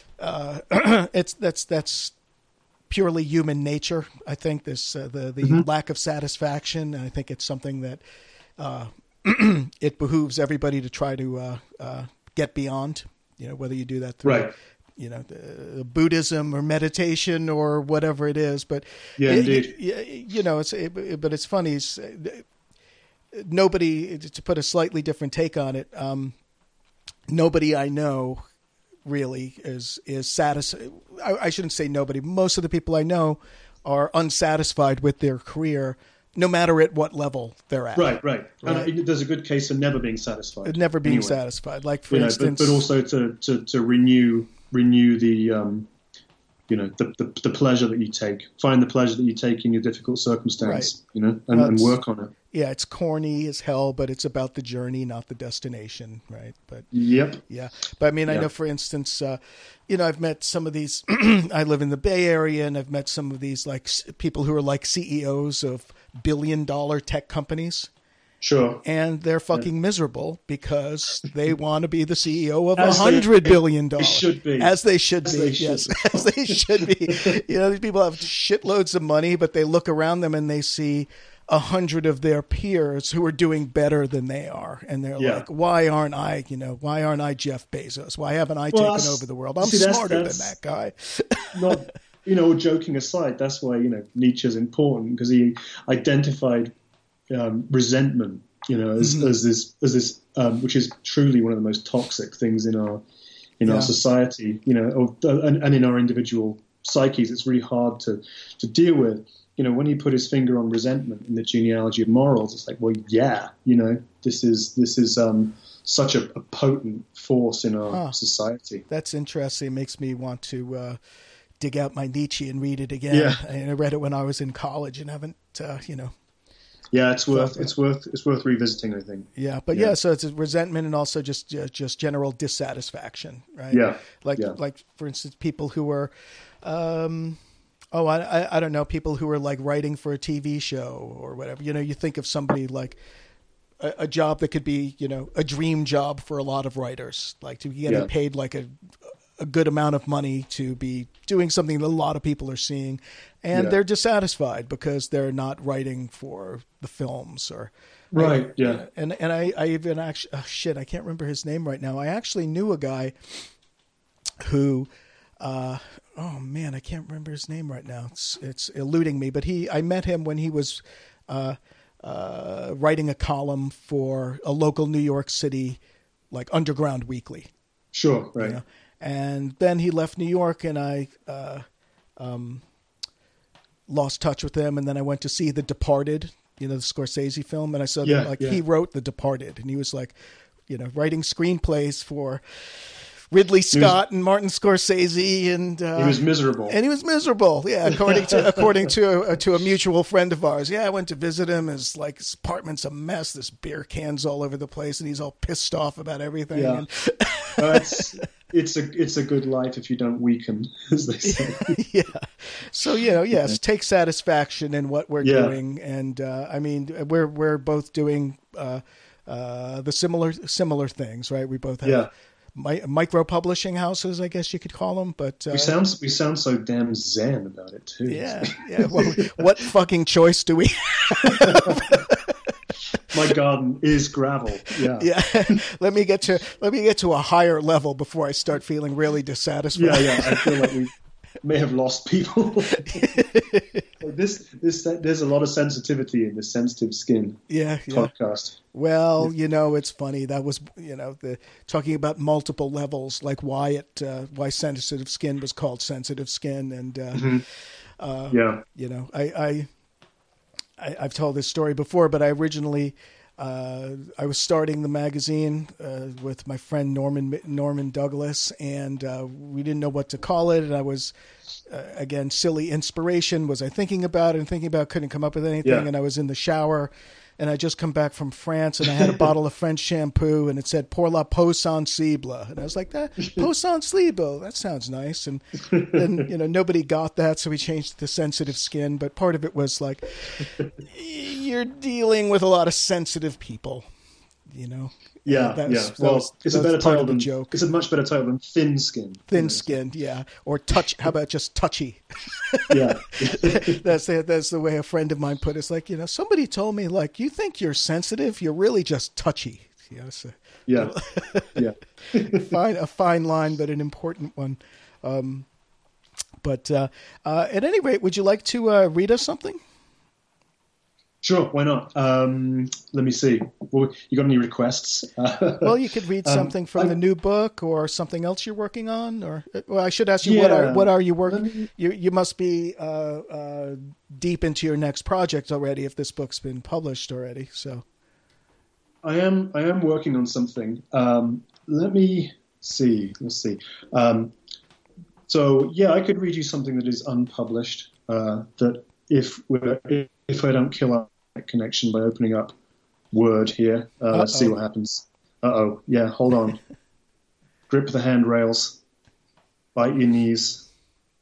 that's purely human nature. I think this the lack of satisfaction. And I think it's something that it behooves everybody to try to get beyond. Whether you do that through the Buddhism or meditation or whatever it is. But
indeed.
But it's funny. nobody, to put a slightly different take on it, nobody I know really is satisfied. I shouldn't say nobody. Most of the people I know are unsatisfied with their career, no matter at what level they're at.
Right. And there's a good case for never being satisfied.
Never being satisfied. Like, for instance...
But also to renew the... the pleasure that you take. Find the pleasure that you take in your difficult circumstance,
right.
And work on it.
Yeah, it's corny as hell, but it's about the journey, not the destination, right? But
yep.
Yeah. But I mean, I know, for instance, I've met some of these, I live in the Bay Area, and I've met some of these like people who are like CEOs of billion-dollar tech companies.
Sure.
And they're fucking miserable because they want to be the CEO of $100 billion.
They should be.
As they should be. Yes, as they should be. These people have shitloads of money, but they look around them and they see 100 of their peers who are doing better than they are. And they're like, why aren't I Jeff Bezos? Why haven't I taken over the world? I'm smarter than that guy.
Not, joking aside, that's why, Nietzsche's important, because he identified resentment, as this, which is truly one of the most toxic things in our society, and in our individual psyches. It's really hard to deal with. When he put his finger on resentment in the genealogy of morals, it's like, well, this is such a potent force in our society.
That's interesting. It makes me want to dig out my Nietzsche and read it again. Yeah. I read it when I was in college and haven't,
Yeah, it's worth revisiting, I think.
Yeah, but so it's resentment and also just general dissatisfaction, right?
Yeah.
Like for instance, people who are, I don't know, people who are like writing for a TV show or whatever. You think of somebody like a job that could be, a dream job for a lot of writers, like to be getting paid like a good amount of money to be doing something that a lot of people are seeing, and they're dissatisfied because they're not writing for the films or
right.
And I even actually, I can't remember his name right now. I actually knew a guy who, I can't remember his name right now. It's eluding me, but I met him when he was, writing a column for a local New York City, like Underground Weekly.
Sure. Right.
And then he left New York, and I lost touch with him. And then I went to see The Departed, the Scorsese film, and I saw that he wrote The Departed, and he was like, writing screenplays for Ridley Scott and Martin Scorsese, and
he was miserable.
And he was miserable, according to a mutual friend of ours. Yeah, I went to visit him. His apartment's a mess. There's beer cans all over the place, and he's all pissed off about everything.
Yeah. It's a good life if you don't weaken, as they say.
Yeah. So take satisfaction in what we're doing, and I mean we're both doing the similar things, right? We both have micro publishing houses, I guess you could call them, but
we sound so damn zen about it too.
Yeah. Well, what fucking choice do we have?
My garden is gravel. Yeah.
Let me get to a higher level before I start feeling really dissatisfied.
Yeah. I feel like we may have lost people. There's a lot of sensitivity in the Sensitive Skin podcast.
Well, it's funny. That was, talking about multiple levels, like why Sensitive Skin was called Sensitive Skin. And, I've told this story before, but I originally, I was starting the magazine with my friend Norman Douglas, and we didn't know what to call it. And I was, again, silly inspiration. Was I thinking about it, couldn't come up with anything. Yeah. And I was in the shower, and I just come back from France, and I had a bottle of French shampoo, and it said "Pour la peau sensible," and I was like, "That peau sensible, that sounds nice." And then nobody got that, so we changed it to Sensitive Skin. But part of it was like, you're dealing with a lot of sensitive people,
Yeah. It's a better title than joke. It's a much better title than Thin Skin.
Thin Skinned, yeah. Or touch. How about just touchy?
Yeah.
That's the way a friend of mine put it. It's like, somebody told me, like, you think you're sensitive, you're really just touchy. So,
yeah.
A fine line, but an important one. But at any rate, would you like to read us something?
Sure, why not? Let me see. Well, you got any requests?
Well, you could read something from the new book or something else you're working on. Or, well, I should ask you,
Yeah.
what are you working? You must be deep into your next project already if this book's been published already. So
I am working on something. Let me see. Let's see. So yeah, I could read you something that is unpublished. That if I don't kill our connection by opening up Word here, let's see what happens. Yeah, hold on. Grip the handrails. Bite your knees.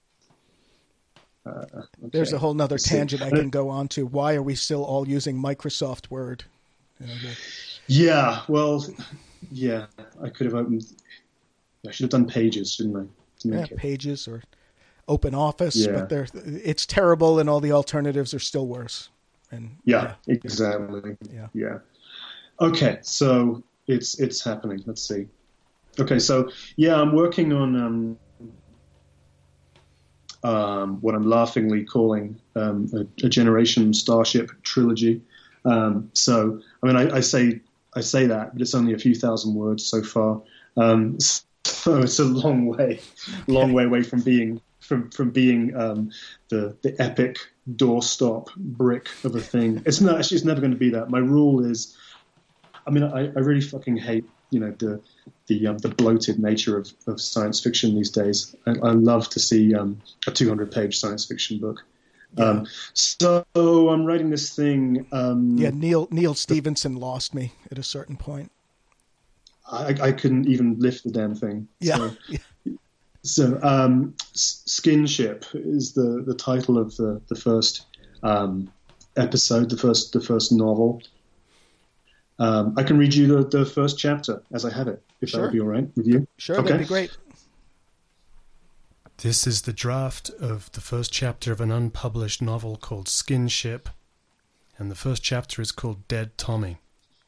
Okay.
There's a whole nother tangent I can go on to. Why are we still all using Microsoft Word?
Yeah, well, yeah, I could have opened. I should have done Pages, shouldn't I? To make it.
Pages or Open Office, but it's terrible, and all the alternatives are still worse. And
exactly. Yeah. Okay, so it's happening. Let's see. Okay, so yeah, I'm working on what I'm laughingly calling a Generation Starship trilogy. So I mean, I say that, but it's only a few thousand words so far. So it's a long way away from being the epic doorstop brick of a thing. It's never going to be that. My rule is, I mean, I really fucking hate the bloated nature of science fiction these days. I love to see a 200-page science fiction book. So I'm writing this thing.
Neil Stevenson lost me at a certain point.
I couldn't even lift the damn thing.
Yeah.
So Skinship is the title of the first episode, the first novel. I can read you the first chapter as I have it, if that would be all right with you.
Sure,
okay.
That'd be great.
This is the draft of the first chapter of an unpublished novel called Skinship, and the first chapter is called Dead Tommy.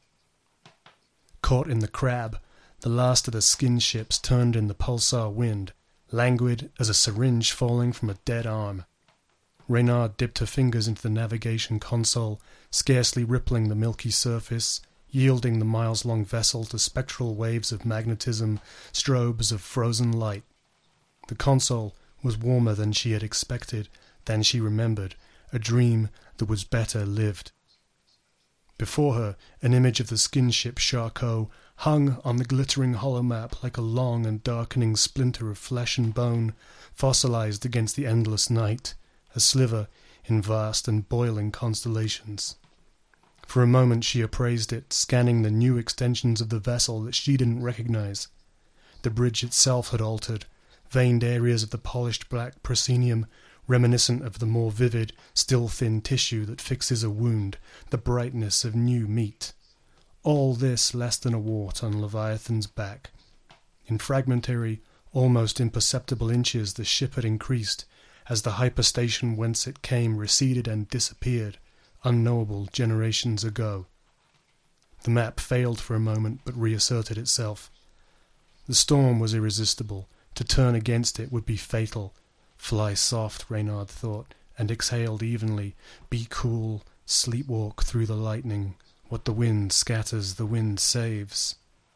Caught in the crab, the last of the skin ships turned in the pulsar wind, languid as a syringe falling from a dead arm. Reynard dipped her fingers into the navigation console, scarcely rippling the milky surface, yielding the miles-long vessel to spectral waves of magnetism, strobes of frozen light. The console was warmer than she had expected, than she remembered, a dream that was better lived. Before her, an image of the skin-ship Charcot hung on the glittering holomap like a long and darkening splinter of flesh and bone, fossilized against the endless night, a sliver in vast and boiling constellations. For a moment she appraised it, scanning the new extensions of the vessel that she didn't recognize. The bridge itself had altered, veined areas of the polished black proscenium, reminiscent of the more vivid, still thin tissue that fixes a wound, the brightness of new meat. All this less than a wart on Leviathan's back. In fragmentary, almost imperceptible inches the ship had increased, as the hyperstation whence it came receded and disappeared, unknowable generations ago. The map failed for a moment, but reasserted itself. The storm was irresistible. To turn against it would be fatal. Fly soft, Reynard thought, and exhaled evenly. Be cool, sleepwalk through the lightning. What the wind scatters, the wind saves.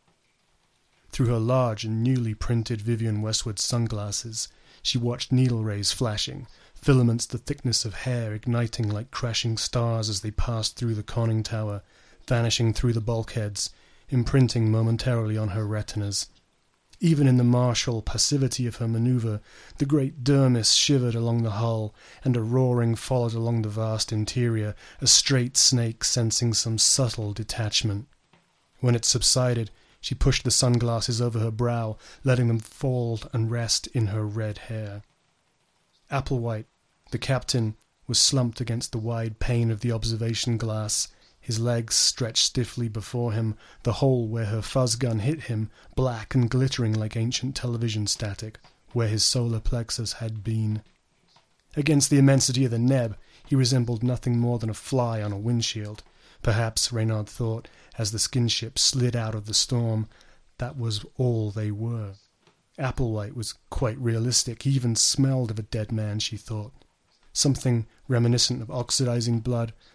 Through her large and newly printed Vivienne Westwood sunglasses, she watched needle rays flashing, filaments the thickness of hair igniting like crashing stars as they passed through the conning tower, vanishing through the bulkheads, imprinting momentarily on her retinas. Even in the martial passivity of her manoeuvre, the great dermis shivered along the hull, and a roaring followed along the vast interior, a straight snake sensing some subtle detachment. When it subsided, she pushed the sunglasses over her brow, letting them fall and rest in her red hair. Applewhite, the captain, was slumped against the wide pane of the observation glass, his legs stretched stiffly before him, the hole where her fuzz gun hit him, black and glittering like ancient television static, where his solar plexus had been. Against the immensity of the neb, he resembled nothing more than a fly on a windshield. Perhaps, Reynard thought, as the skin-ship slid out of the storm, that was all they were. Applewhite was quite realistic. He even smelled of a dead man, she thought. Something reminiscent of oxidizing blood,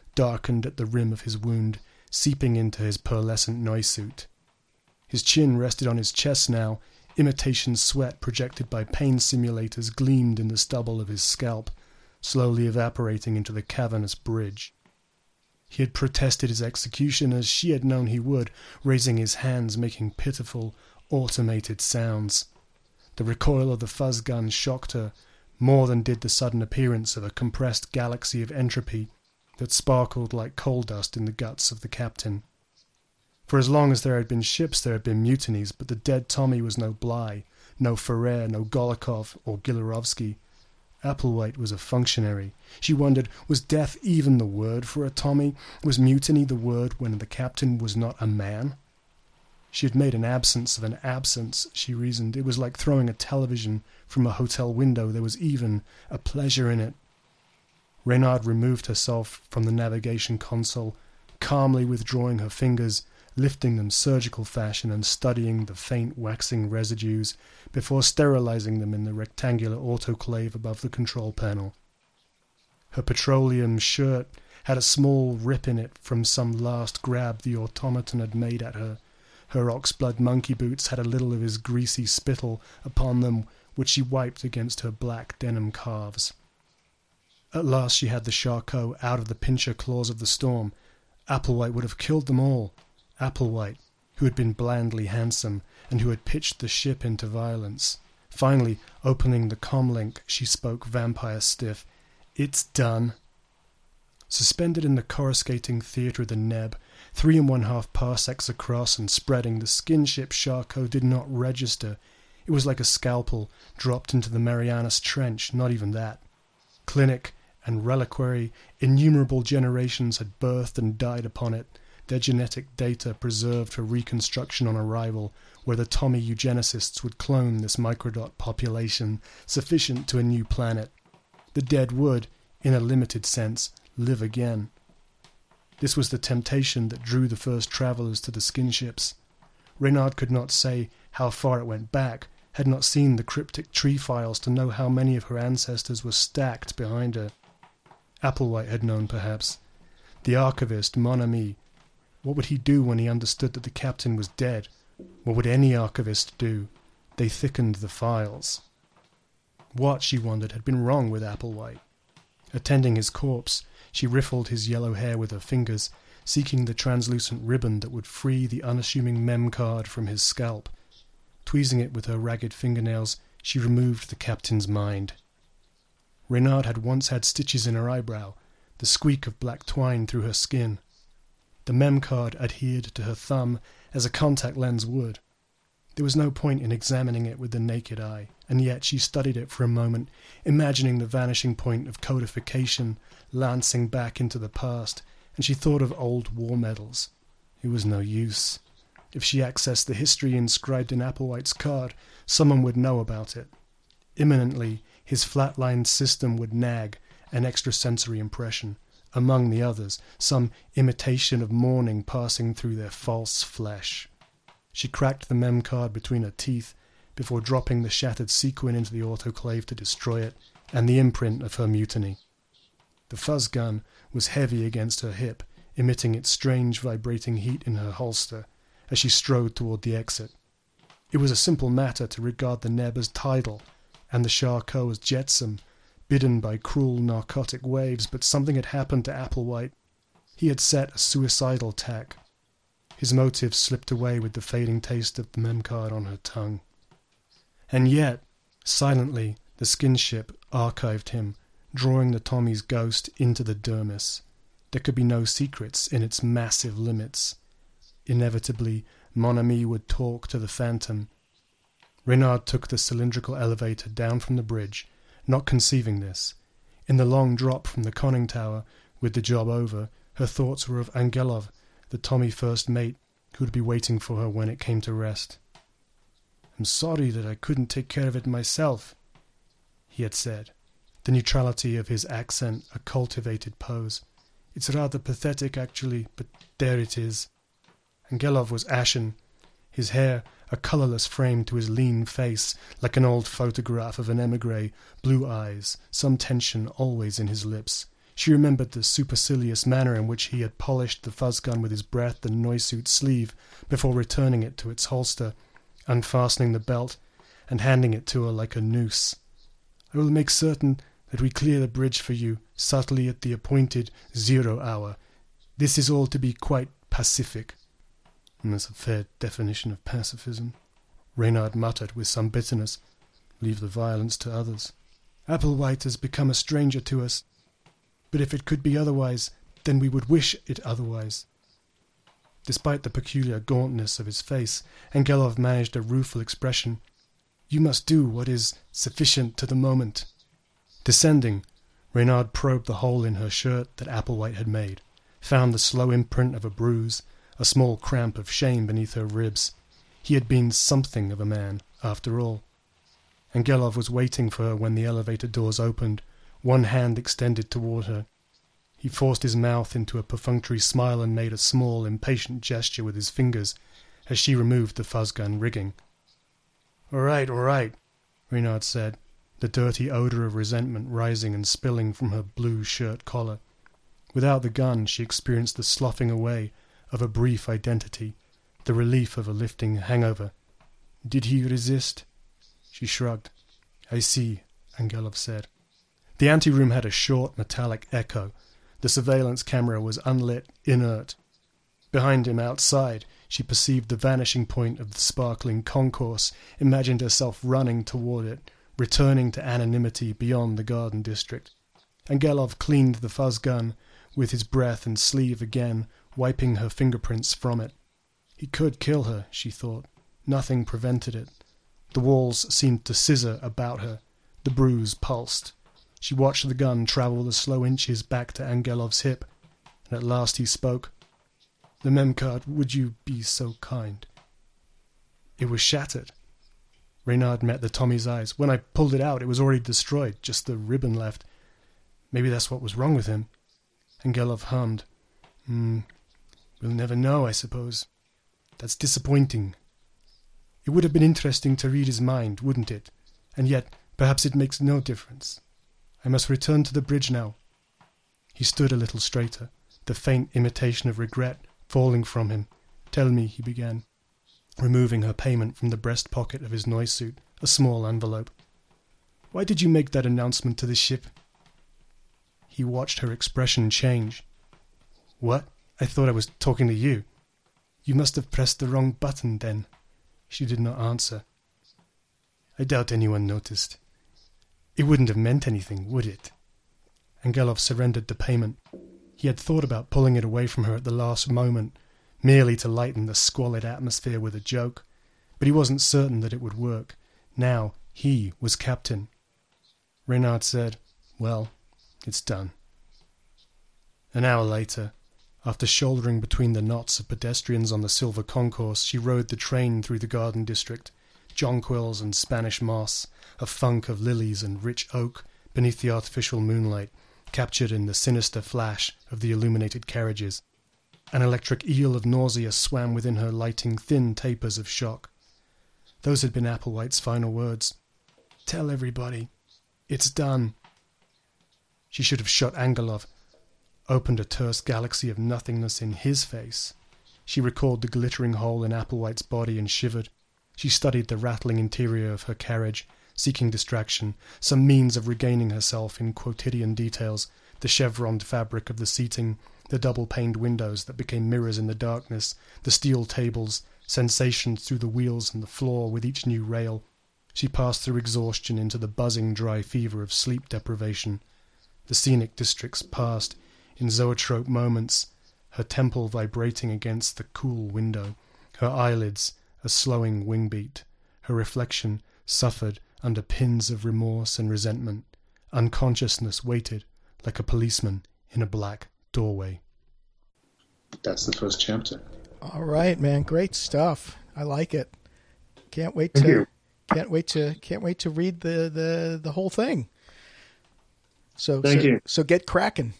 darkened at the rim of his wound, seeping into his pearlescent noisuit. His chin rested on his chest now. Imitation sweat projected by pain simulators gleamed in the stubble of his scalp, slowly evaporating into the cavernous bridge. He had protested his execution as she had known he would, raising his hands, making pitiful, automated sounds. The recoil of the fuzz gun shocked her, more than did the sudden appearance of a compressed galaxy of entropy that sparkled like coal dust in the guts of the captain. For as long as there had been ships, there had been mutinies, but the dead Tommy was no Bligh, no Ferrer, no Golikov or Gilarovsky. Applewhite was a functionary. She wondered, was death even the word for a Tommy? Was mutiny the word when the captain was not a man? She had made an absence of an absence, she reasoned. It was like throwing a television from a hotel window. There was even a pleasure in it. Reynard removed herself from the navigation console, calmly withdrawing her fingers, lifting them surgical fashion and studying the faint waxing residues before sterilizing them in the rectangular autoclave above the control panel. Her petroleum shirt had a small rip in it from some last grab the automaton had made at her. Her oxblood monkey boots had a little of his greasy spittle upon them, which she wiped against her black denim calves. At last she had the Charcot out of the pincher claws of the storm. Applewhite would have killed them all. Applewhite, who had been blandly handsome, and who had pitched the ship into violence. Finally, opening the comlink, she spoke vampire stiff. "It's done." Suspended in the coruscating theatre of the Neb, 3 1/2 parsecs across and spreading, the skin-ship Charcot did not register. It was like a scalpel dropped into the Marianas Trench, not even that. Clinic and reliquary, innumerable generations had birthed and died upon it, their genetic data preserved for reconstruction on arrival, where the Tommy eugenicists would clone this microdot population, sufficient to a new planet. The dead would, in a limited sense, live again. This was the temptation that drew the first travellers to the skin-ships. Reynard could not say how far it went back, had not seen the cryptic tree files to know how many of her ancestors were stacked behind her. Applewhite had known, perhaps. The archivist, Mon Ami. What would he do when he understood that the captain was dead? What would any archivist do? They thickened the files. What, she wondered, had been wrong with Applewhite? Attending his corpse, she riffled his yellow hair with her fingers, seeking the translucent ribbon that would free the unassuming mem-card from his scalp. Tweezing it with her ragged fingernails, she removed the captain's mind. Reynard had once had stitches in her eyebrow, the squeak of black twine through her skin. The mem-card adhered to her thumb as a contact lens would. There was no point in examining it with the naked eye, and yet she studied it for a moment, imagining the vanishing point of codification lancing back into the past, and she thought of old war medals. It was no use. If she accessed the history inscribed in Applewhite's card, someone would know about it. Imminently, his flatlined system would nag an extrasensory impression, among the others, some imitation of morning passing through their false flesh. She cracked the mem-card between her teeth before dropping the shattered sequin into the autoclave to destroy it, and the imprint of her mutiny. The fuzz gun was heavy against her hip, emitting its strange vibrating heat in her holster as she strode toward the exit. It was a simple matter to regard the Neb as tidal, and the Charcot as jetsam, bidden by cruel narcotic waves, but something had happened to Applewhite. He had set a suicidal tack. His motive slipped away with the fading taste of the mem-card on her tongue. And yet, silently, the skin-ship archived him, drawing the Tommy's ghost into the dermis. There could be no secrets in its massive limits. Inevitably, Mon Ami would talk to the phantom. Reynard took the cylindrical elevator down from the bridge, not conceiving this. In the long drop from the conning tower, with the job over, her thoughts were of Angelov, the Tommy first mate, who would be waiting for her when it came to rest. "I'm sorry that I couldn't take care of it myself," he had said, the neutrality of his accent a cultivated pose. "It's rather pathetic, actually, but there it is." Angelov was ashen, his hair a colourless frame to his lean face, like an old photograph of an emigre, blue eyes, some tension always in his lips. She remembered the supercilious manner in which he had polished the fuzz gun with his breath and noise-suit sleeve before returning it to its holster, unfastening the belt, and handing it to her like a noose. "I will make certain that we clear the bridge for you, subtly at the appointed 0 hour. This is all to be quite pacific." "And that's a fair definition of pacifism," Reynard muttered with some bitterness. "Leave the violence to others." "Applewhite has become a stranger to us. But if it could be otherwise, then we would wish it otherwise." Despite the peculiar gauntness of his face, Angelov managed a rueful expression. "You must do what is sufficient to the moment." Descending, Reynard probed the hole in her shirt that Applewhite had made, found the slow imprint of a bruise, a small cramp of shame beneath her ribs. He had been something of a man, after all. Angelov was waiting for her when the elevator doors opened, one hand extended toward her. He forced his mouth into a perfunctory smile and made a small, impatient gesture with his fingers as she removed the fuzz gun rigging. All right, Reynard said, the dirty odor of resentment rising and spilling from her blue shirt collar. Without the gun, she experienced the sloughing away of a brief identity, the relief of a lifting hangover. "Did he resist?" She shrugged. "I see," Angelov said. The anteroom had a short, metallic echo. The surveillance camera was unlit, inert. Behind him, outside, she perceived the vanishing point of the sparkling concourse, imagined herself running toward it, returning to anonymity beyond the garden district. Angelov cleaned the fuzz gun with his breath and sleeve again, wiping her fingerprints from it. He could kill her, she thought. Nothing prevented it. The walls seemed to scissor about her. The bruise pulsed. She watched the gun travel the slow inches back to Angelov's hip, and at last he spoke. "The memcard, would you be so kind?" It was shattered. Reynard met the Tommy's eyes. "When I pulled it out, it was already destroyed, just the ribbon left. Maybe that's what was wrong with him." Angelov hummed. We'll never know, I suppose. That's disappointing. It would have been interesting to read his mind, wouldn't it? And yet, perhaps it makes no difference. I must return to the bridge now." He stood a little straighter, the faint imitation of regret falling from him. "Tell me," he began, removing her payment from the breast pocket of his noise suit, a small envelope. "Why did you make that announcement to the ship?" He watched her expression change. "What? I thought I was talking to you." "You must have pressed the wrong button, then." She did not answer. "I doubt anyone noticed. It wouldn't have meant anything, would it?" Angelov surrendered the payment. He had thought about pulling it away from her at the last moment, merely to lighten the squalid atmosphere with a joke, but he wasn't certain that it would work. Now he was captain. Reynard said, "Well, it's done." An hour later, after shouldering between the knots of pedestrians on the silver concourse, she rode the train through the garden district, jonquils and Spanish moss, a funk of lilies and rich oak beneath the artificial moonlight, captured in the sinister flash of the illuminated carriages. An electric eel of nausea swam within her, lighting thin tapers of shock. Those had been Applewhite's final words. "Tell everybody. It's done." She should have shot Angelov, opened a terse galaxy of nothingness in his face. She recalled the glittering hole in Applewhite's body and shivered. She studied the rattling interior of her carriage, seeking distraction, some means of regaining herself in quotidian details, the chevroned fabric of the seating, the double-paned windows that became mirrors in the darkness, the steel tables, sensations through the wheels and the floor with each new rail. She passed through exhaustion into the buzzing dry fever of sleep deprivation. The scenic districts passed in zoetrope moments, her temple vibrating against the cool window, her eyelids a slowing wing-beat. Her reflection suffered under pins of remorse and resentment. Unconsciousness waited like a policeman in a black doorway.
That's the first chapter.
All right, man, great stuff. I like it. Can't wait to read the whole thing.
Thank you.
So get cracking.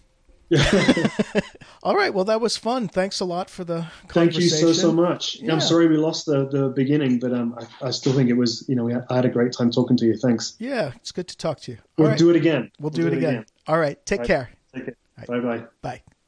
All right. Well, that was fun. Thanks a lot for the conversation.
Thank you so much. Yeah. I'm sorry we lost the beginning, but I still think it was, I had a great time talking to you. Thanks.
Yeah, it's good to talk to you.
We'll do it again.
We'll do it again. All right. Take care.
Take it. Bye-bye.
Bye.